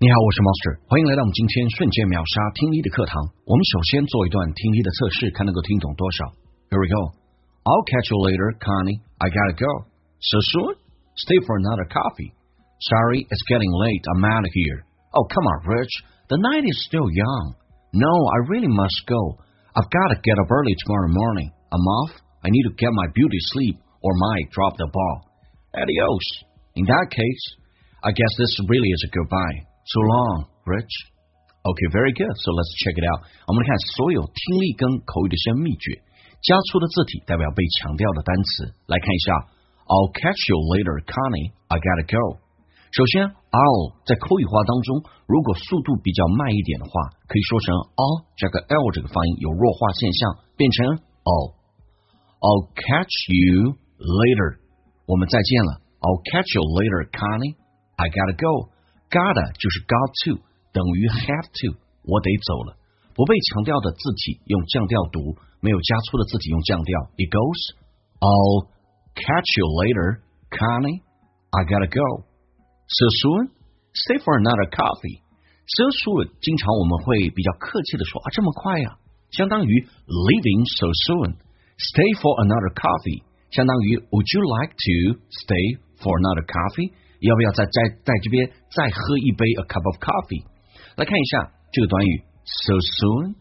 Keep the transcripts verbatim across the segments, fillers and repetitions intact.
你好，我是 Monster， 欢迎来到我们今天瞬间秒杀听力的课堂。我们首先做一段听力的测试，看能够听懂多少。Here we go. I'll catch you later, Connie. I gotta go. So soon? Stay for another coffee. Sorry, it's getting late. I'm out of here. Oh, come on, Rich. The night is still young. No, I really must go. I've gotta get up early tomorrow morning. I'm off. I need to get my beauty sleep or might drop the ball. Adios. In that case, I guess this really is a goodbye.So long, Rich. Okay, very good. So let's check it out. 我们来看所有听力跟口语的一些秘诀。加粗的字体代表被强调的单词。来看一下 I'll catch you later, Connie. I gotta go. 首先 I'll 在口语化当中，如果速度比较慢一点的话，可以说成 I'll 加个 L 这个发音有弱化现象，变成 I'll. I'll catch you later. 我们再见了。I'll catch you later, Connie. I gotta go.Gotta 就是 got to 等于 have to 我得走了，不被强调的字体用降调读，没有加粗的字体用降调。It goes I'll catch you later, Connie. I gotta go. So soon? Stay for another coffee. So soon 经常我们会比较客气的说啊这么快呀，相当于 leaving so soon. Stay for another coffee 相当于 Would you like to stay for another coffee?要不要在在在这边再喝一杯 a cup of coffee？ 来看一下这个短语 so soon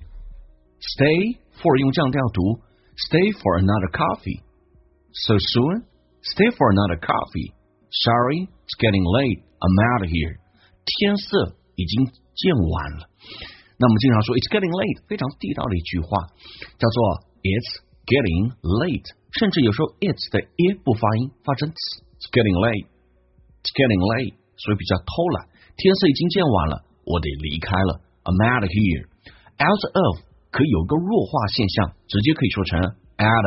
stay for 用降调读 stay for another coffee so soon stay for another coffee sorry it's getting late I'm out of here 天色已经渐晚了。那我们经常说 it's getting late 非常地道的一句话叫做 it's getting late 甚至有时候 it's 的 e 不发音发成 it's getting late。It's getting late, 所以比较偷懒。天色已经渐晚了，我得离开了。I'm out of here. Out of 可以有个弱化现象，直接可以说成 out.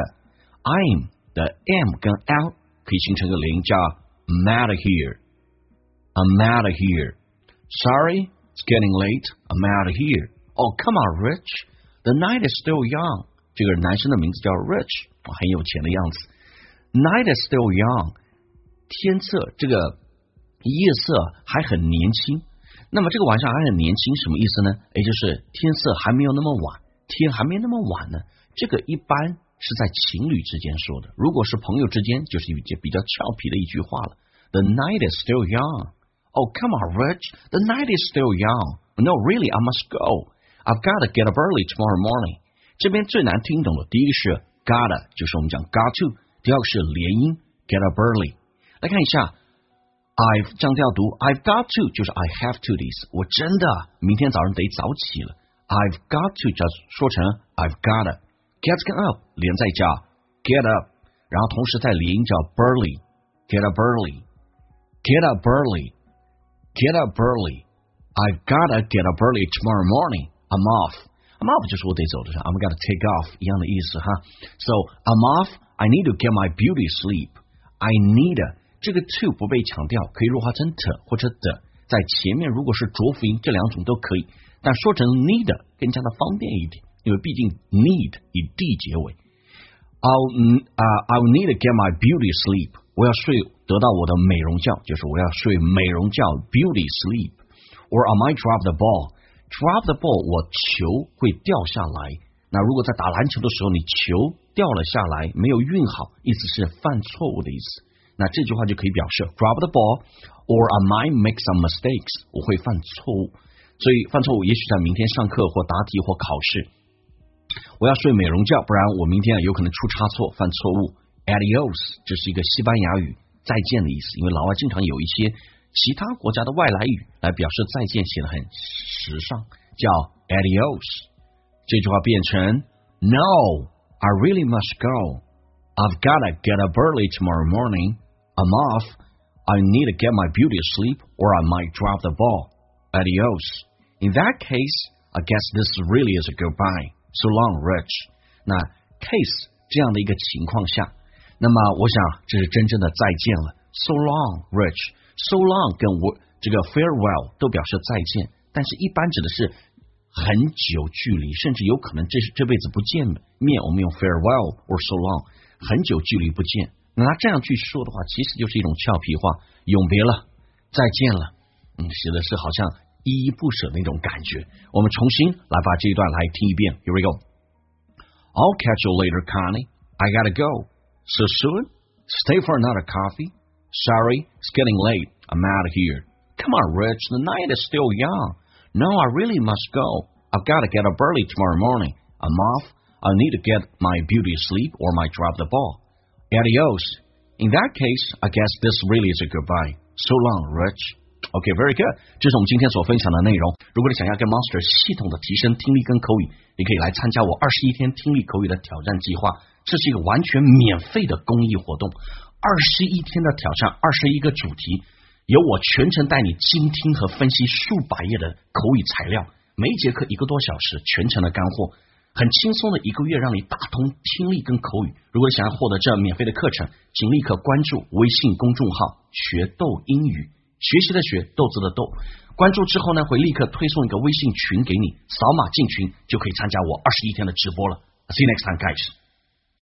I'm 的 am 跟 out 可以形成一个连音，叫 I'm out of here. I'm out of here. Sorry, it's getting late. I'm out of here. Oh, come on, Rich. The night is still young. 这个男生的名字叫 Rich， 很有钱的样子。Night is still young. 天色这个。夜色还很年轻，那么这个晚上还很年轻什么意思呢？也就是天色还没有那么晚，天还没那么晚呢。这个一般是在情侣之间说的，如果是朋友之间，就是一句比较俏皮的一句话了。The night is still young. Oh, come on, Rich. The night is still young. No, really, I must go. I've got to get up early tomorrow morning. 这边最难听懂的，第一个是 gotta， 就是我们讲 got to， 第二个是连音 get up early。来看一下。I've 降调读 I've got to 就是 I have to 的意思，我真的明天早上得早起了。I've got to 叫说成 I've gotta get 跟 up 连在一起 get up， 然后同时在连音叫 burly get up early get up early get up early I've gotta get up early tomorrow morning I'm off I'm off 就是我得走的 I'm gonna take off 一样的意思哈。So I'm off I need to get my beauty sleep I need a这个 to 不被强调，可以弱化成 t 或者的，在前面如果是浊辅音，这两种都可以，但说成 need 更加的方便一点，因为毕竟 need 以 d 结尾。I'll uh, I'll need to get my beauty sleep， 我要睡得到我的美容觉，就是我要睡美容觉 beauty sleep，or I might drop the ball。drop the ball， 我球会掉下来。那如果在打篮球的时候，你球掉了下来，没有运好，意思是犯错误的意思。那这句话就可以表示 drop the ball or I might make some mistakes 我会犯错误，所以犯错误也许在明天上课或答题或考试。我要睡美容觉，不然我明天有可能出差错犯错误。 Adios 这是一个西班牙语再见的意思，因为老外经常有一些其他国家的外来语来表示再见，写得很时尚，叫 Adios。 这句话变成 No, I really must go. I've gotta get up early tomorrow morning.I'm off. I need to get my beauty sleep or I might drop the ball. Adios. In that case, I guess this really is a goodbye. So long, Rich. 那 case 这样的一个情况下，那么我想这是真正的再见了。So long, Rich. So long 跟我这个 farewell 都表示再见，但是一般指的是很久距离，甚至有可能这是这辈子不见面，我们用 farewell or so long， 很久距离不见。那他这样去说的话，其实就是一种俏皮话，永别了，再见了，嗯，写的是好像依依不舍的那种感觉。我们重新来把这一段来听一遍。 Here we go. I'll catch you later, Connie. I gotta go. So soon? Stay for another coffee? Sorry, it's getting late. I'm out of here. Come on, Rich, the night is still young. No, I really must go. I've got to get up early tomorrow morning. I'm off. I'll need to get my beauty sleep or might drop the ball. Adios. In that case, I guess this really is a goodbye. So long, Rich.Okay, very good. 这是我们今天所分享的内容。如果你想要跟 Monster 系统的提升听力跟口语，你可以来参加我二十一天听力口语的挑战计划。这是一个完全免费的公益活动，二十一天的挑战，二十一个主题，由我全程带你精听和分析数百页的口语材料，每一节课一个多小时，全程的干货，很轻松的一个月让你打通听力跟口语。如果想要获得这免费的课程，请立刻关注微信公众号学逗英语。学习的学，豆子的豆，关注之后呢，会立刻推送一个微信群给你，扫码进群就可以参加我二十一天的直播了。See you next time, guys.